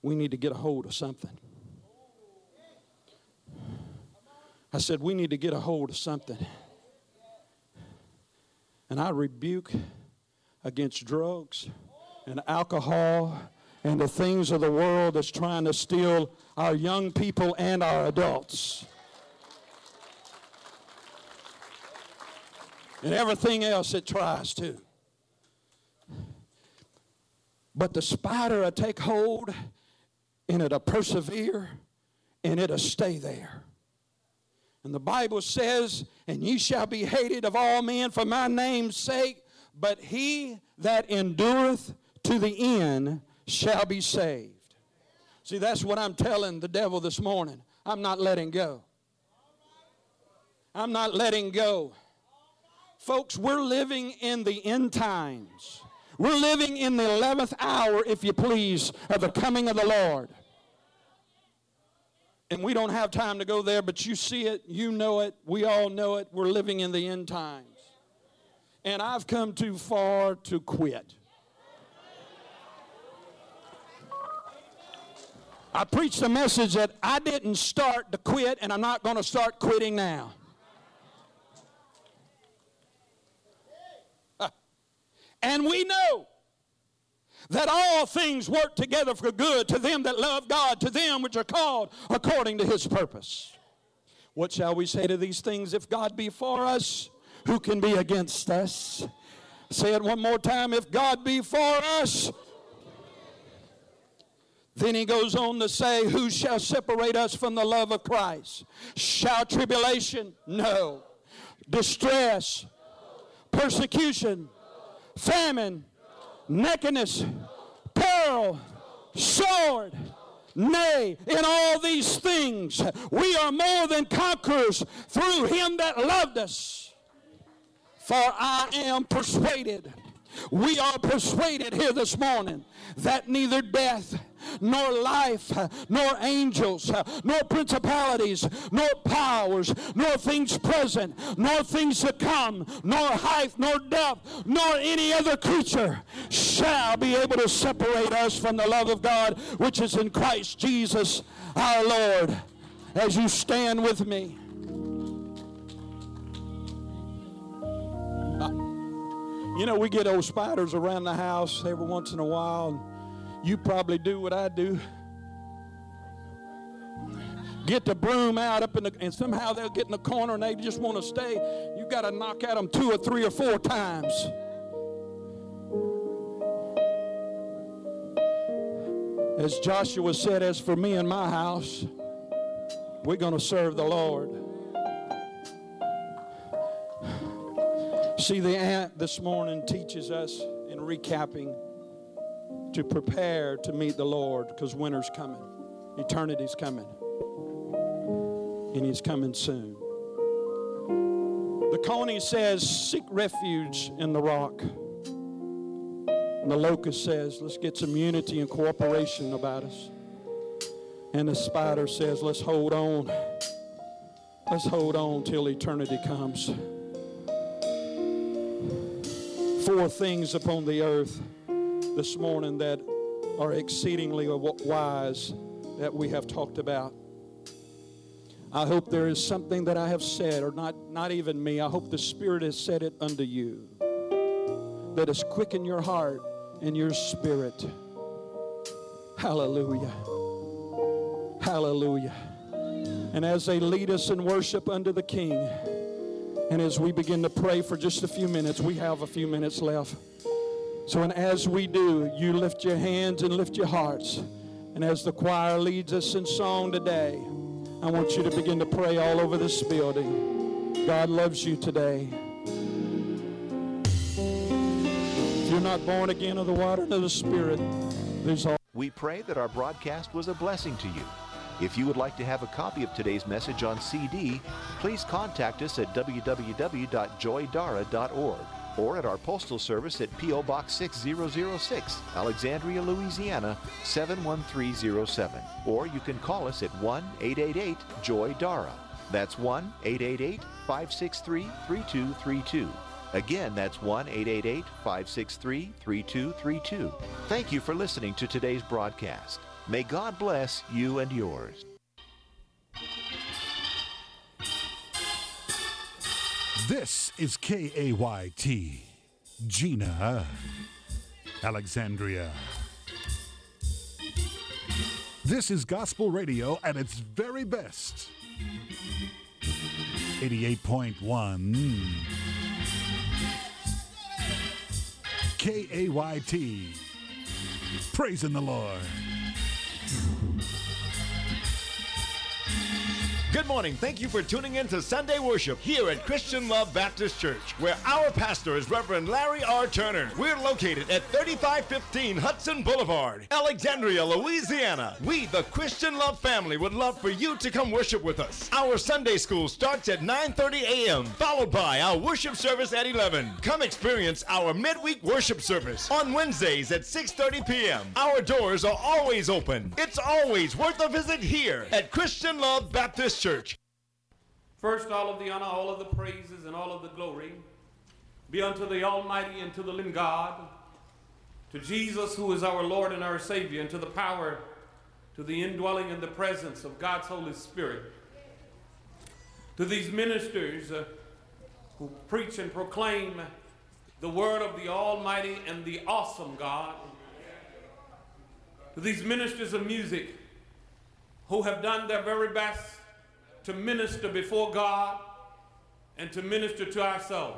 we need to get a hold of something. I said, we need to get a hold of something. And I rebuke against drugs and alcohol and the things of the world that's trying to steal our young people and our adults. And everything else it tries to. But the spider will take hold, and it'll persevere, and it'll stay there. And the Bible says, and ye shall be hated of all men for my name's sake, but he that endureth to the end shall be saved. See, that's what I'm telling the devil this morning. I'm not letting go. I'm not letting go. Folks, we're living in the end times. We're living in the 11th hour, if you please, of the coming of the Lord. And we don't have time to go there, but you see it, you know it, we all know it. We're living in the end times. And I've come too far to quit. I preached a message that I didn't start to quit, and I'm not going to start quitting now. And we know that all things work together for good to them that love God, to them which are called according to his purpose. What shall we say to these things? If God be for us, who can be against us? Say it one more time. If God be for us. Then he goes on to say, who shall separate us from the love of Christ? Shall tribulation? No. Distress? Persecution? Famine, nakedness, peril, sword. Nay, in all these things we are more than conquerors through him that loved us. For I am persuaded, we are persuaded here this morning, that neither death, nor life, nor angels, nor principalities, nor powers, nor things present, nor things to come, nor height, nor depth, nor any other creature shall be able to separate us from the love of God which is in Christ Jesus our Lord. As you stand with me. You know, we get old spiders around the house every once in a while. And you probably do what I do. Get the broom out up in the, and somehow they'll get in the corner and they just want to stay. You got to knock at them 2 or 3 or 4 times. As Joshua said, as for me and my house, we're going to serve the Lord. See, the ant this morning teaches us in recapping to prepare to meet the Lord, because winter's coming. Eternity's coming. And he's coming soon. The coney says, seek refuge in the rock. And the locust says, let's get some unity and cooperation about us. And the spider says, let's hold on. Let's hold on till eternity comes. 4 things upon the earth this morning that are exceedingly wise that we have talked about. I hope there is something that I have said, or not even me. I hope the Spirit has said it unto you, that has quickened your heart and your spirit. Hallelujah. Hallelujah. And as they lead us in worship unto the King, and as we begin to pray for just a few minutes, we have a few minutes left. So, and as we do, you lift your hands and lift your hearts. And as the choir leads us in song today, I want you to begin to pray all over this building. God loves you today. If you're not born again of the water and of the Spirit, there's all. We pray that our broadcast was a blessing to you. If you would like to have a copy of today's message on CD, please contact us at www.joydara.org or at our postal service at P.O. Box 6006, Alexandria, Louisiana 71307. Or you can call us at 1-888-JOY-DARA. That's 1-888-563-3232. Again, that's 1-888-563-3232. Thank you for listening to today's broadcast. May God bless you and yours. This is KAYT, Gina, Alexandria. This is gospel radio at its very best. 88.1 KAYT, praising the Lord. Good morning. Thank you for tuning in to Sunday Worship here at Christian Love Baptist Church, where our pastor is Reverend Larry R. Turner. We're located at 3515 Hudson Boulevard, Alexandria, Louisiana. We, the Christian Love family, would love for you to come worship with us. Our Sunday school starts at 9:30 a.m., followed by our worship service at 11. Come experience our midweek worship service on Wednesdays at 6:30 p.m. Our doors are always open. It's always worth a visit here at Christian Love Baptist Church. First, all of the honor, all of the praises, and all of the glory be unto the Almighty and to the living God, to Jesus, who is our Lord and our Savior, and to the power, to the indwelling and the presence of God's Holy Spirit, to these ministers who preach and proclaim the word of the Almighty and the awesome God, to these ministers of music who have done their very best to minister before God and to minister to ourselves.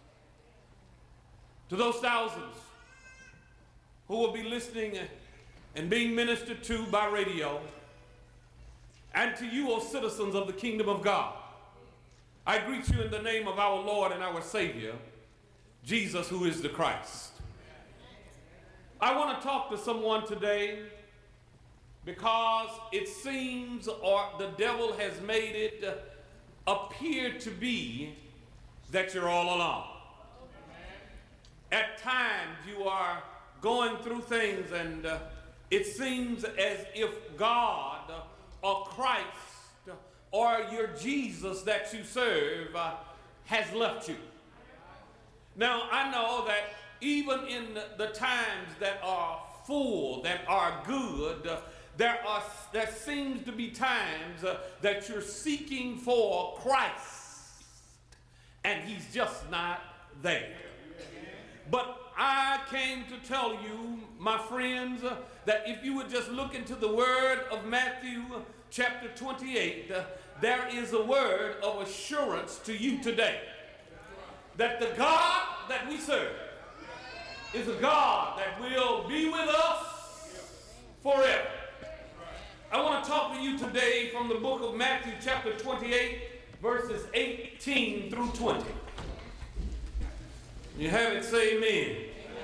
To those thousands who will be listening and being ministered to by radio, and to you, O citizens of the kingdom of God, I greet you in the name of our Lord and our Savior, Jesus, who is the Christ. I want to talk to someone today because it seems, or the devil has made it appear to be, that you're all alone. At times you are going through things and it seems as if God or Christ or your Jesus that you serve has left you. Now, I know that even in the times that are full, that are good, there seems to be times that you're seeking for Christ, and he's just not there. But I came to tell you, my friends, that if you would just look into the word of Matthew chapter 28, there is a word of assurance to you today. That the God that we serve is a God that will be with us forever. I want to talk to you today from the book of Matthew chapter 28, verses 18 through 20. You have it, say amen. Amen.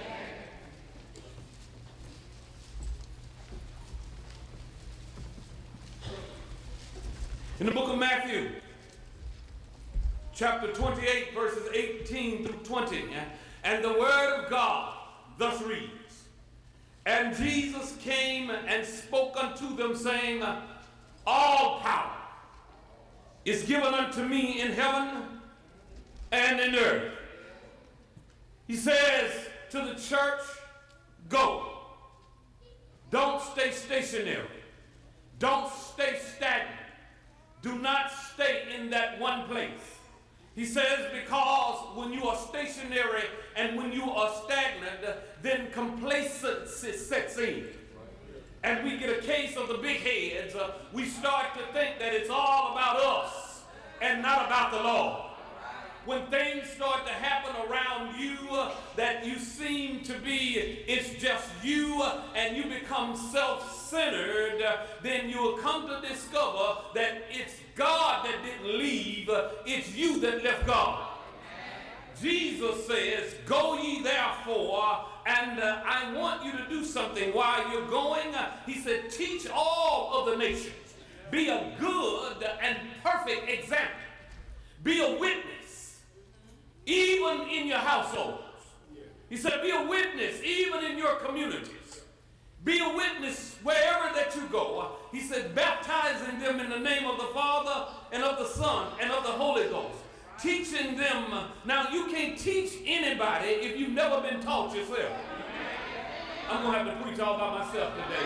In the book of Matthew, chapter 28, verses 18 through 20, and the word of God thus reads, And Jesus came and spoke unto them, saying, All power is given unto me in heaven and in earth. He says to the church, go. Don't stay stationary. Don't stay stagnant. Do not stay in that one place. He says because when you are stationary and when you are stagnant, then complacency sets in. And we get a case of the big heads. We start to think that it's all about us and not about the Lord. When things start to happen around you that you seem to be, it's just you, and you become self-centered, then you'll come to discover that it's God that didn't leave, it's you that left God. Jesus says, go ye therefore, and I want you to do something while you're going. He said, teach all of the nations. Be a good and perfect example. Be a witness, even in your households. He said, be a witness, even in your communities. Be a witness wherever that you go. He said, baptizing them in the name of the Father and of the Son and of the Holy Ghost. Teaching them. Now, you can't teach anybody if you've never been taught yourself. I'm going to have to preach all by myself today.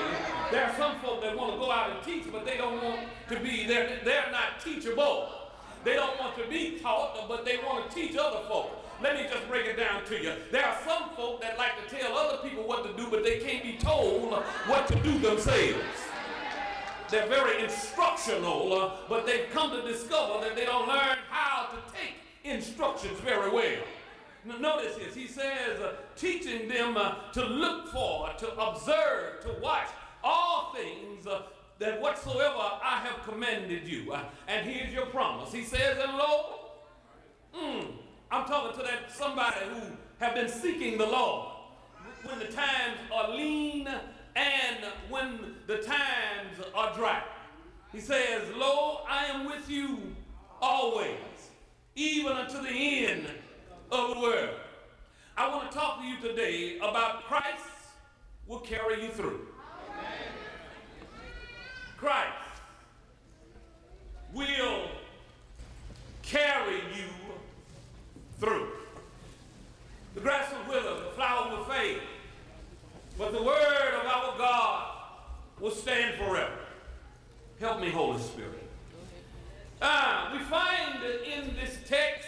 There are some folk that want to go out and teach, but they don't want to be, they're not teachable. They don't want to be taught, but they want to teach other folk. Let me just break it down to you. There are some folk that like to tell other people what to do, but they can't be told what to do themselves. They're very instructional, but they've come to discover that they don't learn how to take instructions very well. Now, notice this. He says, teaching them to look for, to observe, to watch all things that whatsoever I have commanded you. And here's your promise. He says, and lo, I'm talking to that somebody who have been seeking the Lord when the times are lean and when the times are dry. He says, lo, I am with you always, even unto the end of the world. I want to talk to you today about Christ will carry you through. Christ will carry you through. The grass will wither, the flower will fade, but the word of our God will stand forever. Help me, Holy Spirit. We find in this text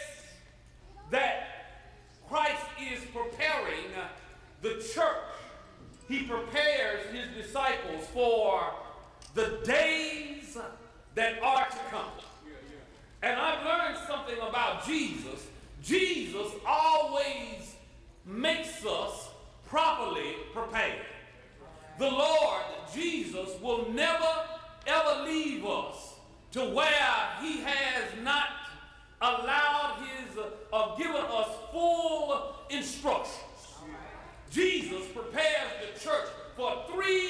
that Christ is preparing the church. He prepares his disciples for the days that are to come. And I've learned something about Jesus. Jesus always makes us properly prepared. The Lord Jesus will never ever leave us to where he has not allowed his or given us full instructions. Jesus prepares the church for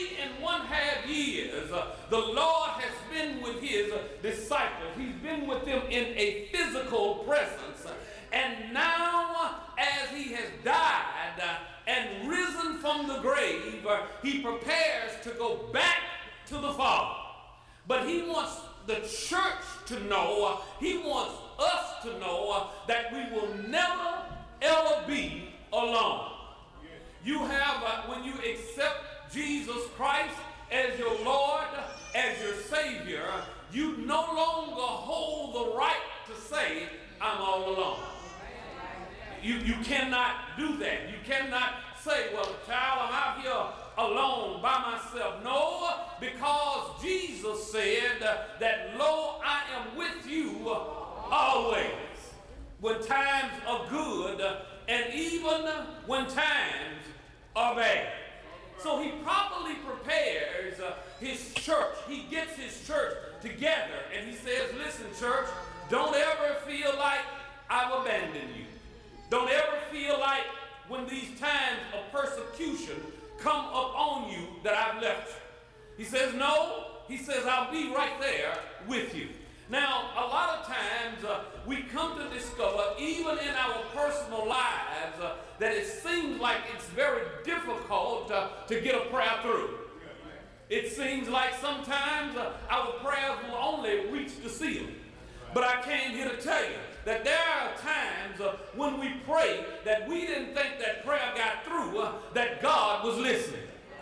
3.5 years. The Lord has been with his disciples. He's been with them in a physical presence. And now, as he has died and risen from the grave, he prepares to go back to the Father. But he wants the church to know, he wants us to know that we will never, ever be alone. You have, when you accept Jesus Christ as your Lord, as your Savior, you no longer hold the right to say, I'm all alone. You cannot do that. You cannot say, well, child, I'm out here alone by myself. No, because Jesus said that, lo, I am with you always, when times are good and even when times are bad. So he properly prepares his church. He gets his church together and he says, listen, church, don't ever feel like I've abandoned you. Don't ever feel like when these times of persecution come upon you that I've left you. He says, no. He says, I'll be right there with you. Now, a lot of times we come to discover, even in our personal lives, that it seems like it's very difficult to get a prayer through. It seems like sometimes our prayers will only reach the ceiling. But I came here to tell you that there are times when we pray that we didn't think that prayer got through, that God was listening.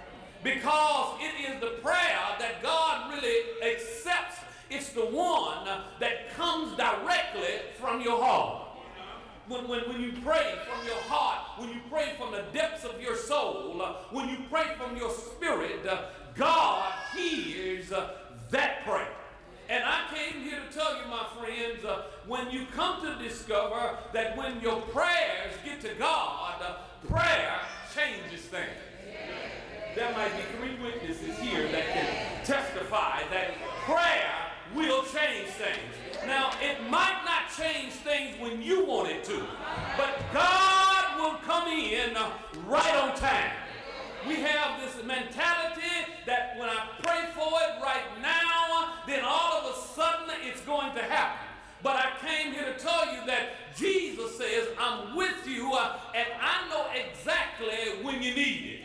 Because it is the prayer that God really accepts. It's the one that comes directly from your heart. When you pray from your heart, when you pray from the depths of your soul, when you pray from your spirit, God hears that prayer. And I came here to tell you, my friends, when you come to discover that when your prayers get to God, prayer changes things. There might be 3 witnesses here that can testify that prayer will change things. Now, it might not change things when you want it to, but God will come in right on time. We have this mentality that when I pray for it right now, then all of a sudden it's going to happen. But I came here to tell you that Jesus says, I'm with you, and I know exactly when you need it.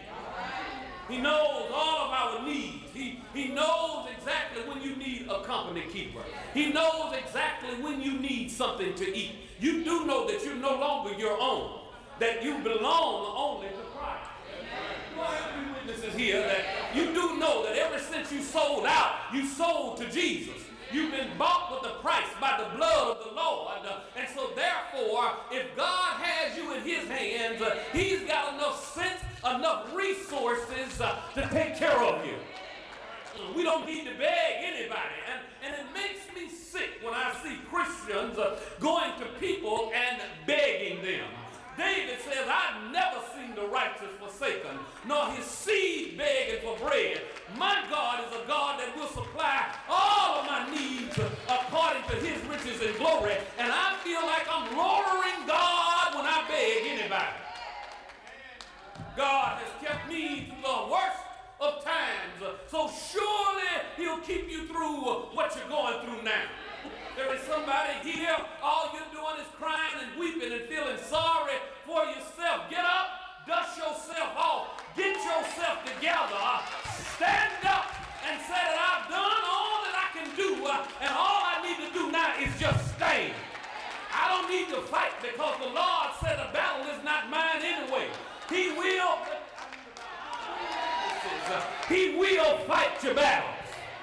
He knows all of our needs. He knows exactly when you need a company keeper. He knows exactly when you need something to eat. You do know that you're no longer your own, that you belong only to Christ. Witnesses here that you do know that ever since you sold out, you sold to Jesus. You've been bought with a price by the blood of the Lord. And so therefore, if God has you in his hands, he's got enough sense, enough resources to take care of you. We don't need to beg anybody. And it makes me sick when I see Christians going to people and begging them. David says, I've never seen the righteous forsaken, nor his seed begging for bread. My God is a God that will supply all of my needs according to his riches and glory. And I feel like I'm lowering God when I beg anybody. God has kept me through the worst of times. So surely he'll keep you through what you're going through now. There is somebody here, all you're doing is crying and weeping and feeling sorry for yourself. Get up, dust yourself off, get yourself together, stand up and say that I've done all that I can do, and all I need to do now is just stand. I don't need to fight because the Lord said the battle is not mine anyway. He will fight your battles.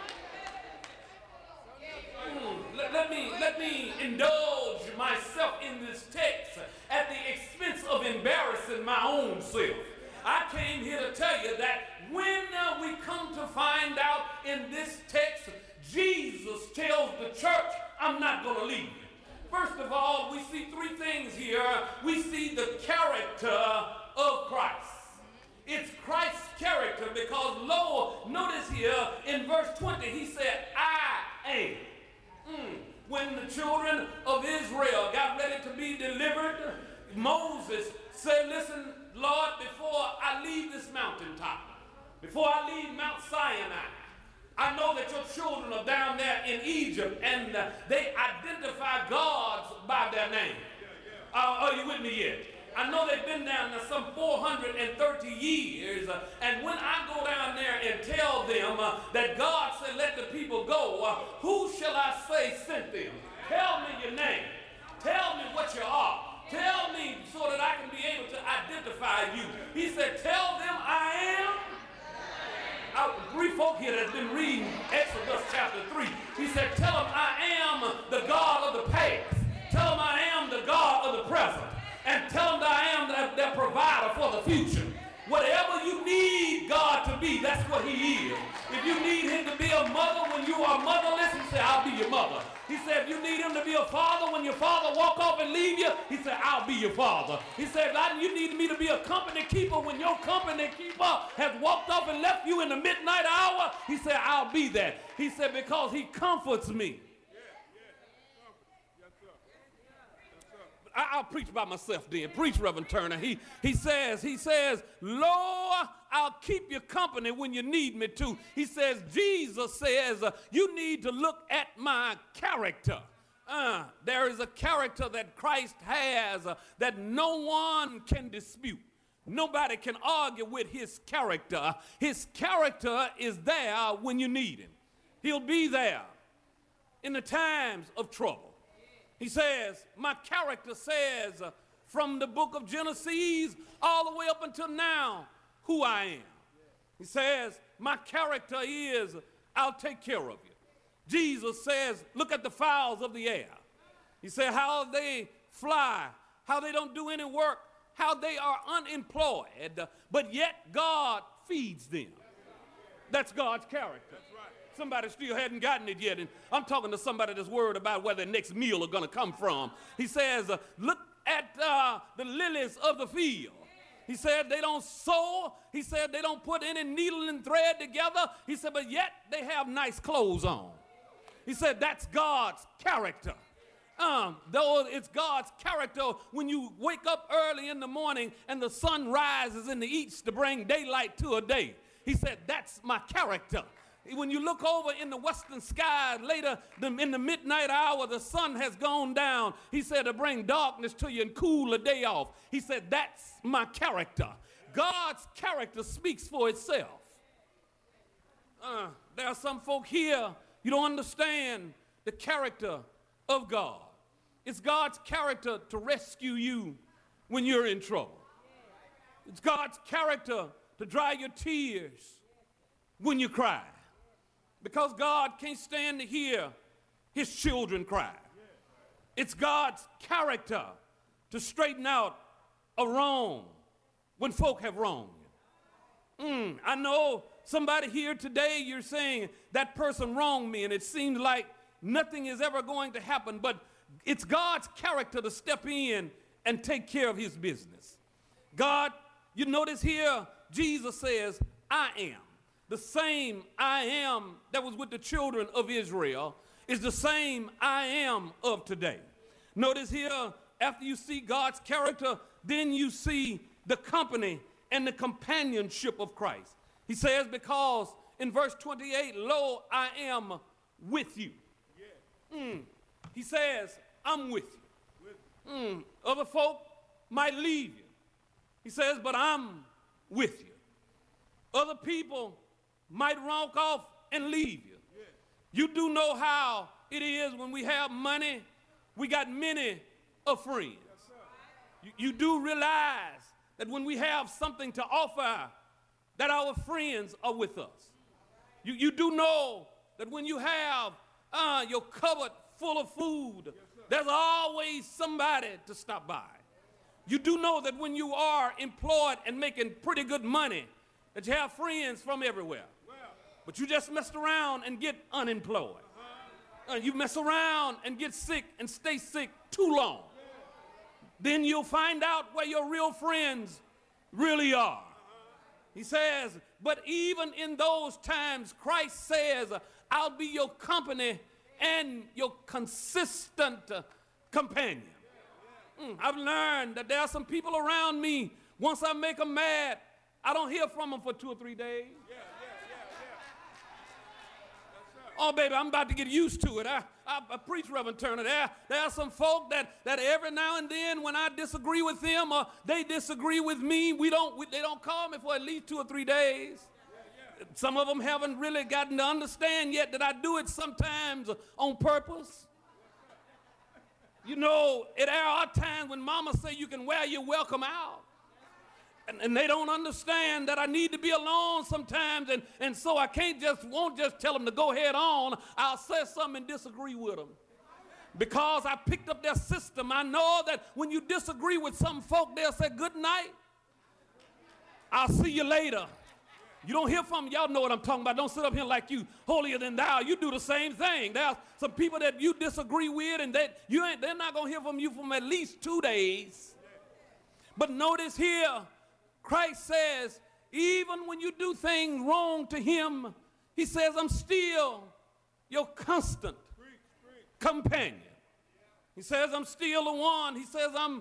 Let me indulge myself in this text at the expense of embarrassing my own self. I came here to tell you that when we come to find out in this text, Jesus tells the church, I'm not going to leave you. First of all, we see three things here. We see the character of Christ. It's Christ's character because, notice here in verse 20, he said, I am. When the children of Israel got ready to be delivered, Moses said, listen, Lord, before I leave this mountaintop, before I leave Mount Sinai, I know that your children are down there in Egypt and they identify gods by their name. Are you with me yet? I know they've been down there some 430 years, and when I go down there and tell them that God said let the people go, who shall I say sent them? Tell me your name. Tell me what you are. Tell me so that I can be able to identify you. He said, tell them I am. Three folk here that's been reading Exodus chapter 3. He said, tell them I am the God of the past. Tell them I am the God of the present. And tell them that I am their provider for the future. Whatever you need God to be, that's what he is. If you need him to be a mother when you are motherless, he said, I'll be your mother. He said, if you need him to be a father when your father walk off and leave you, he said, I'll be your father. He said, you need me to be a company keeper when your company keeper has walked off and left you in the midnight hour. He said, I'll be that. He said, because he comforts me. I'll preach by myself then. Preach, Reverend Turner. He says, Lord, I'll keep you company when you need me to. He says, Jesus says, you need to look at my character. There is a character that Christ has that no one can dispute. Nobody can argue with his character. His character is there when you need him. He'll be there in the times of trouble. He says, my character says from the book of Genesis all the way up until now who I am. He says, my character is I'll take care of you. Jesus says, look at the fowls of the air. He said, how they fly, how they don't do any work, how they are unemployed, but yet God feeds them. That's God's character. Somebody still hadn't gotten it yet, and I'm talking to somebody that's worried about where their next meal are going to come from. He says, look at the lilies of the field. He said they don't sow. He said they don't put any needle and thread together. He said, but yet they have nice clothes on. He said that's God's character. Though it's God's character when you wake up early in the morning and the sun rises in the east to bring daylight to a day. He said that's my character. When you look over in the western sky later in the midnight hour, the sun has gone down. He said to bring darkness to you and cool the day off. He said, that's my character. God's character speaks for itself. There are some folk here, you don't understand the character of God. It's God's character to rescue you when you're in trouble. It's God's character to dry your tears when you cry. Because God can't stand to hear his children cry. It's God's character to straighten out a wrong when folk have wronged you. I know somebody here today, you're saying that person wronged me and it seems like nothing is ever going to happen, but it's God's character to step in and take care of his business. God, you notice here, Jesus says, I am. The same I am that was with the children of Israel is the same I am of today. Notice here, after you see God's character, then you see the company and the companionship of Christ. He says, because in verse 28, lo, I am with you. He says, I'm with you. Other folk might leave you. He says, but I'm with you. Other people might walk off and leave you. You do know how it is when we have money, we got many of friends. You do realize that when we have something to offer, that our friends are with us. You do know that when you have your cupboard full of food, there's always somebody to stop by. You do know that when you are employed and making pretty good money, that you have friends from everywhere. But you just mess around and get unemployed. You mess around and get sick and stay sick too long. Then you'll find out where your real friends really are. He says, but even in those times, Christ says, I'll be your company and your consistent companion. I've learned that there are some people around me, once I make them mad, I don't hear from them for 2 or 3 days. Oh, baby, I'm about to get used to it. I preach, Reverend Turner. There are some folk that every now and then when I disagree with them or they disagree with me, they don't call me for at least 2 or 3 days. Some of them haven't really gotten to understand yet that I do it sometimes on purpose. You know, there are times when mama say you can wear your welcome out. And they don't understand that I need to be alone sometimes, and so I won't just tell them to go head on. I'll say something and disagree with them. Because I picked up their system, I know that when you disagree with some folk, they'll say, good night. I'll see you later. You don't hear from them, y'all know what I'm talking about. Don't sit up here like you holier than thou. You do the same thing. There are some people that you disagree with, and they're not going to hear from you for at least 2 days. But notice here, Christ says, even when you do things wrong to him, he says, I'm still your constant companion. He says, I'm still the one. He says, I'm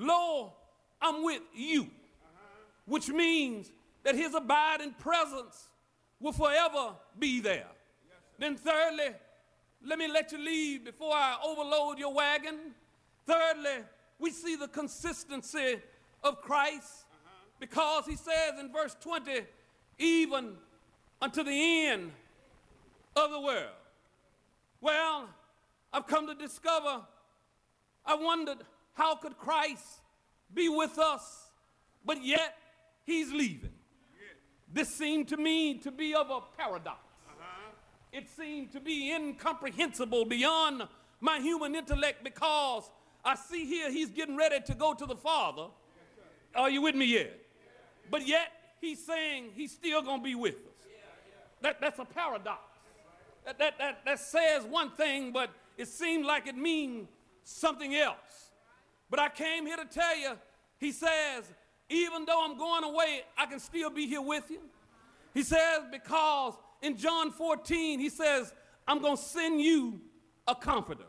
with you, which means that his abiding presence will forever be there. Then thirdly, let me let you leave before I overload your wagon. Thirdly, we see the consistency of Christ. Because he says in verse 20, even unto the end of the world. Well, I've come to discover, I wondered, how could Christ be with us, but yet he's leaving? This seemed to me to be of a paradox. It seemed to be incomprehensible beyond my human intellect, because I see here he's getting ready to go to the Father. Are you with me yet? But yet, he's saying he's still going to be with us. That's a paradox. That says one thing, but it seems like it means something else. But I came here to tell you, he says, even though I'm going away, I can still be here with you. He says, because in John 14, he says, I'm going to send you a comforter.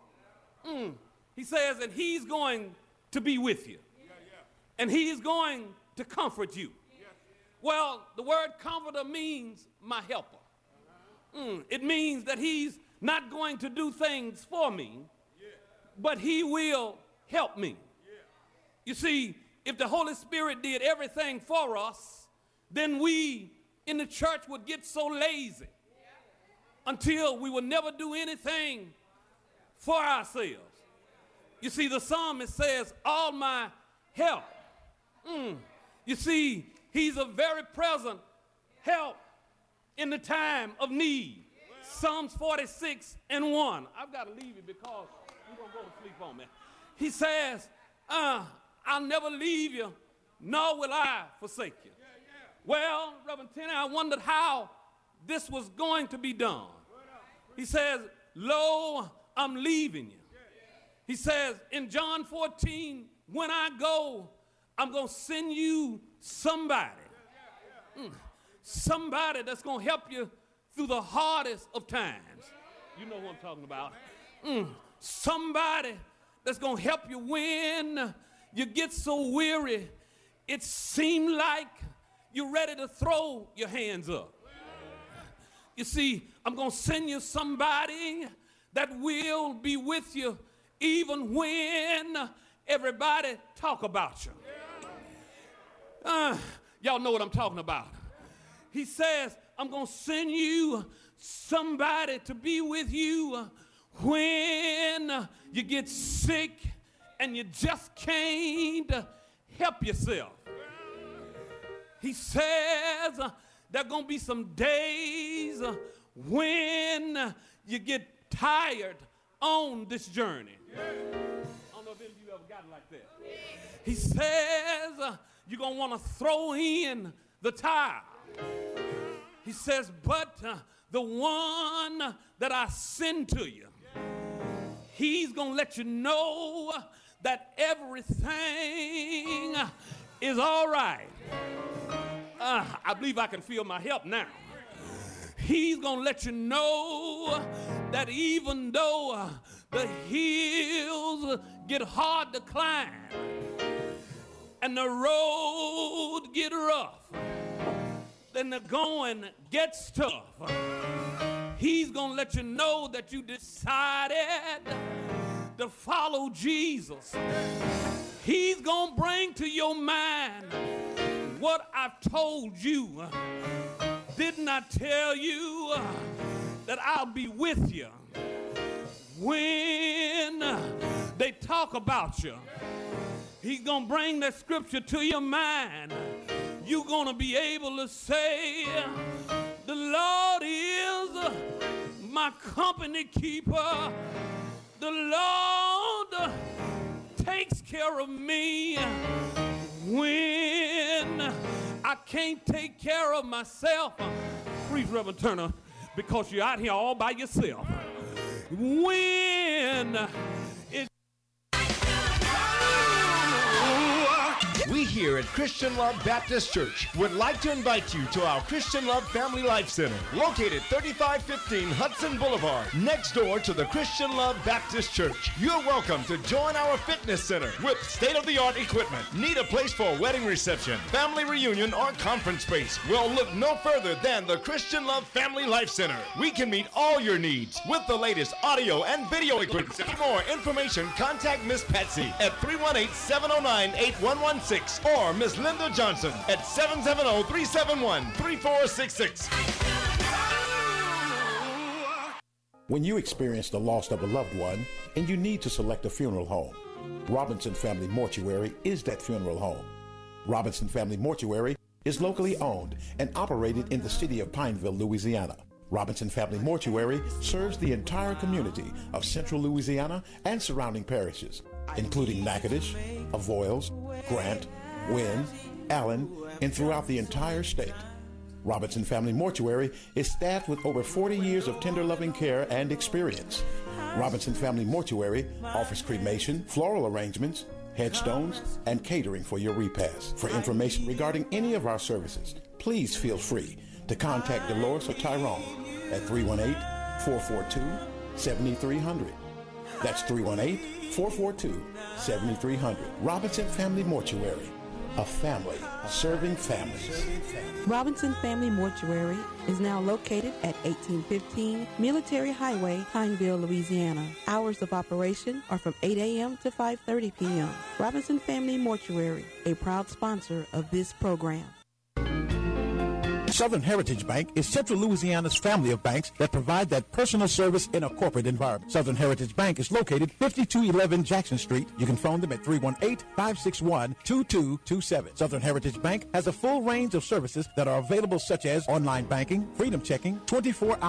He says, and he's going to be with you. And he's going to comfort you. Well, the word comforter means my helper. It means that he's not going to do things for me, but he will help me. You see, if the Holy Spirit did everything for us, then we in the church would get so lazy until we would never do anything for ourselves. You see, the psalmist says, all my help. You see, He's a very present help in the time of need. Psalms 46:1. I've got to leave you because you're going to go to sleep on me. He says, I'll never leave you, nor will I forsake you. Well, Reverend Tenney, I wondered how this was going to be done. He says, lo, I'm leaving you. He says in John 14, when I go, I'm going to send you somebody. Somebody that's going to help you through the hardest of times. You know what I'm talking about. Somebody that's going to help you when you get so weary, it seems like you're ready to throw your hands up. You see, I'm going to send you somebody that will be with you even when everybody talk about you. Y'all know what I'm talking about. He says, I'm going to send you somebody to be with you when you get sick and you just can't help yourself. He says there are going to be some days when you get tired on this journey. I don't know if any of you ever got it like that. He says you're going to want to throw in the towel. He says, but the one that I send to you, he's going to let you know that everything is all right. I believe I can feel my help now. He's going to let you know that even though the hills get hard to climb and the road get rough, then the going gets tough, he's going to let you know that you decided to follow Jesus. He's going to bring to your mind what I've told you. Didn't I tell you that I'll be with you when they talk about you? He's going to bring that scripture to your mind. You're going to be able to say, the Lord is my company keeper. The Lord takes care of me when I can't take care of myself. Please, Reverend Turner, because you're out here all by yourself. When it's We here at Christian Love Baptist Church would like to invite you to our Christian Love Family Life Center, located 3515 Hudson Boulevard, next door to the Christian Love Baptist Church. You're welcome to join our fitness center with state-of-the-art equipment. Need a place for a wedding reception, family reunion, or conference space? Well, look no further than the Christian Love Family Life Center. We can meet all your needs with the latest audio and video equipment. For more information, contact Miss Patsy at 318-709-8116 or Miss Linda Johnson at 770-371-3466. When you experience the loss of a loved one and you need to select a funeral home, Robinson Family Mortuary is that funeral home. Robinson Family Mortuary is locally owned and operated in the city of Pineville, Louisiana. Robinson Family Mortuary serves the entire community of central Louisiana and surrounding parishes, including Natchitoches, Avoyelles, Grant, Wynne, Allen, and throughout the entire state. Robinson Family Mortuary is staffed with over 40 years of tender loving care and experience. Robinson Family Mortuary offers cremation, floral arrangements, headstones, and catering for your repast. For information regarding any of our services, please feel free to contact Dolores or Tyrone at 318-442-7300. That's 318-442-7300. Robinson Family Mortuary, a family serving families. Robinson Family Mortuary is now located at 1815 Military Highway, Pineville, Louisiana. Hours of operation are from 8 a.m. to 5:30 p.m. Robinson Family Mortuary, a proud sponsor of this program. Southern Heritage Bank is Central Louisiana's family of banks that provide that personal service in a corporate environment. Southern Heritage Bank is located 5211 Jackson Street. You can phone them at 318-561-2227. Southern Heritage Bank has a full range of services that are available, such as online banking, freedom checking, 24-hour